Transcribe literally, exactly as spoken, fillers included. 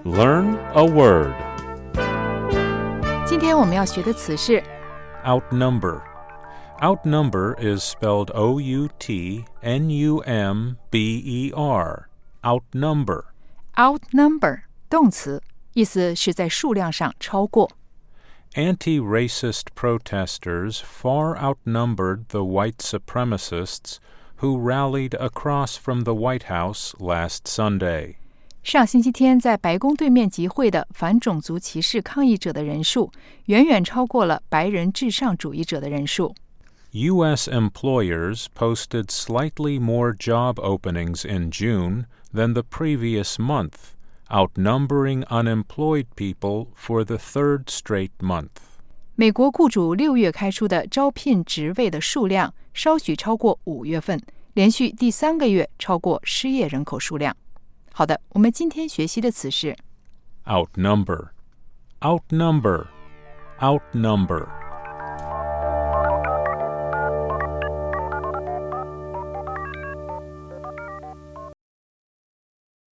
Learn a word. 今天我们要学的词是 Outnumber. Outnumber is spelled O U T N U M B E R. Outnumber. outnumber 动词，意思是在数量上超过。 Anti-racist protesters far outnumbered the white supremacists who rallied across from the White House last Sunday. 上星期天在白宫对面集会的反种族歧视抗议者的人数，远远超过了白人至上主义者的人数。 U S employers posted slightly more job openings in June than the previous month, outnumbering unemployed people for the third straight month. 美国雇主六月开出的招聘职位的数量稍许超过五月份，连续第三个月超过失业人口数量。好的，我们今天学习的词是 Outnumber. Outnumber. Outnumber.